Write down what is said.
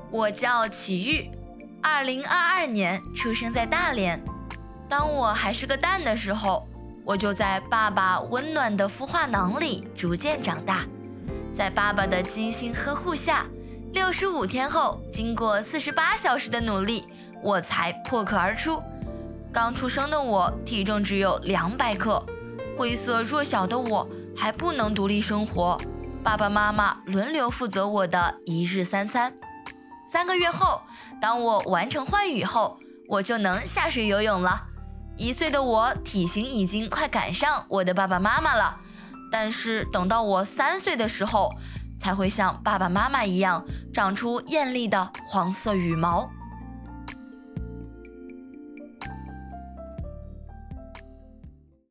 我叫齐豫，2022年出生在大连。当我还是个蛋的时候，我就在爸爸温暖的孵化囊里逐渐长大。在爸爸的精心呵护下，65天后，经过48小时的努力，我才破壳而出。刚出生的我体重只有200克，灰色弱小的我还不能独立生活，爸爸妈妈轮流负责我的一日3餐。3个月后，当我完成换羽后，我就能下水游泳了。1岁的我体型已经快赶上我的爸爸妈妈了，但是等到我3岁的时候，才会像爸爸妈妈一样长出艳丽的黄色羽毛。